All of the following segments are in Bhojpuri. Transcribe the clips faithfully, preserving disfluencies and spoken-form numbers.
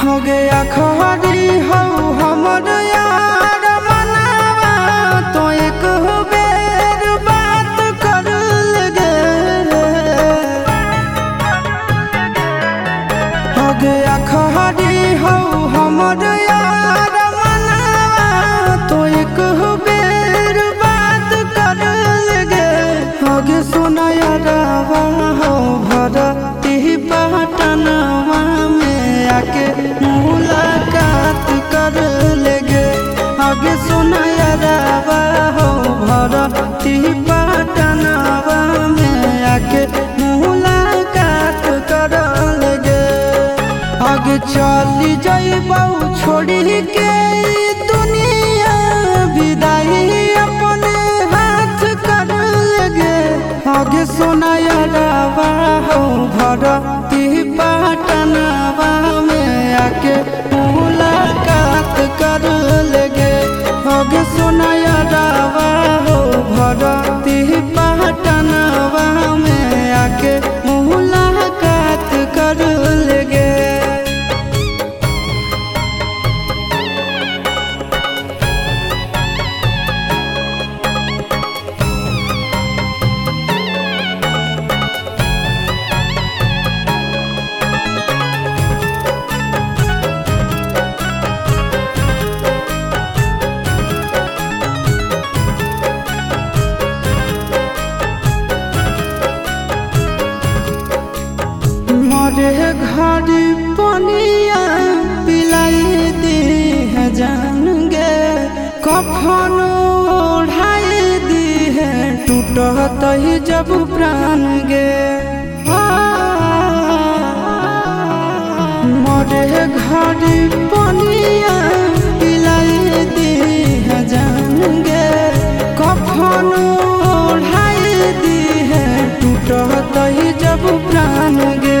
हो गया खरी हो हमर यार मनावा तो एक बेर बात कर लगे। हो गया खरी हो हमर यार मनावा तो एक बेर बात कर लगे। हो गे सोना यारवा हो भरती पटनवा में आके मुलाकात कर लेगे। आगे सुना यारवा हो भरती पटनवा में आके मुलाकात कर लेगे। आगे चली जाइबौ छोड़ी के दुनिया विदाई अपने हाथ कर लेगे। आगे सुना यारवा हो भरती पटनवा में आके मुलाकात कर लेगे। आगे सुना यारवा हो भरती पटनवा में आके मुलाकात कर लेगे। मोरे घर पनिया पिलाई दी है जान गे। कफन ओढ़ाई दी है टूटत ही जब प्राण गे। मोरे घर पनिया पिलाई दी है जान गे। कफन ओढ़ाई दी है टूटत ही जब प्राण गे।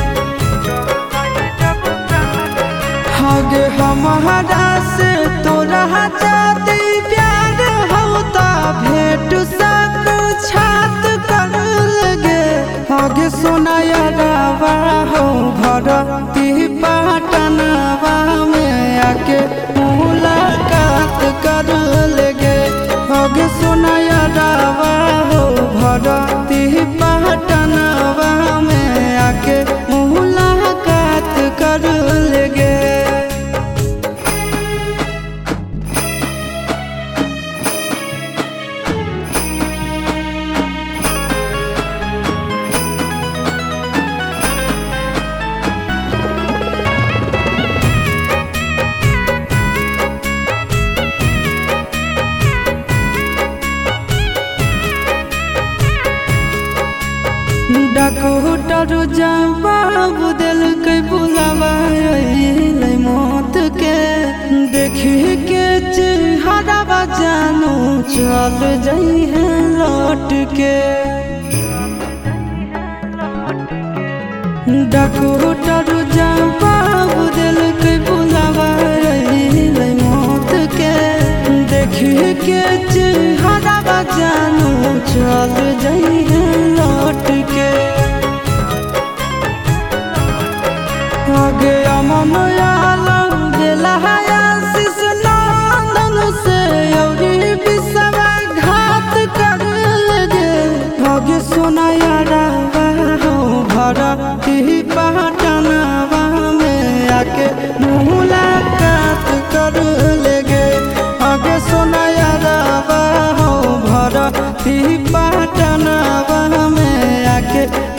आगे हमारा से तोरा जाती प्यार होता भेंट साक छात कर लगे। आगे सोना यारवा हो भरती पटनवा में आके मुलाकात कर लेगे। आगे सोना यारवा हो भरती पटनवा में आके मुलाकात कर लेगे। डॉक्टर जवाब दिल के बुलावा मौत के। देखी के चेहरा जानू चल जाई है लौट के। डॉक्टर जवाब दिल के बुलावा मौत के। देखी के चेहरा जानू चल जाई है लौट के। आगे अमन आलम दिला आशीष नंदन से औरी बिसवा घात कर लगे। आगे सोना यारवा हो भरती पटनवा में आके मुलाकात कर लेगे। आगे सोना यारवा हो भरती पटनवा में आके